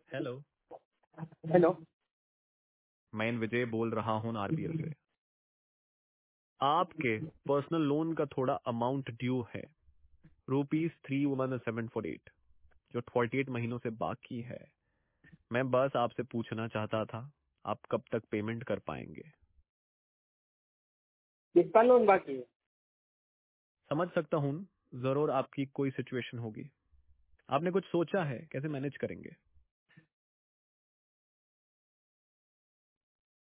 Hello. Hello. मैं विजय बोल रहा हूँ आरबीएल से। आपके पर्सनल लोन का थोड़ा अमाउंट ड्यू है, ₹31748, जो 48 महीनों से बाकी है। मैं बस आपसे पूछना चाहता था, आप कब तक पेमेंट कर पाएंगे? किसका लोन बाकी है? समझ सकता हूँ, जरूर आपकी कोई सिचुएशन होगी। आपने कुछ सोचा है कैसे मैनेज करेंगे?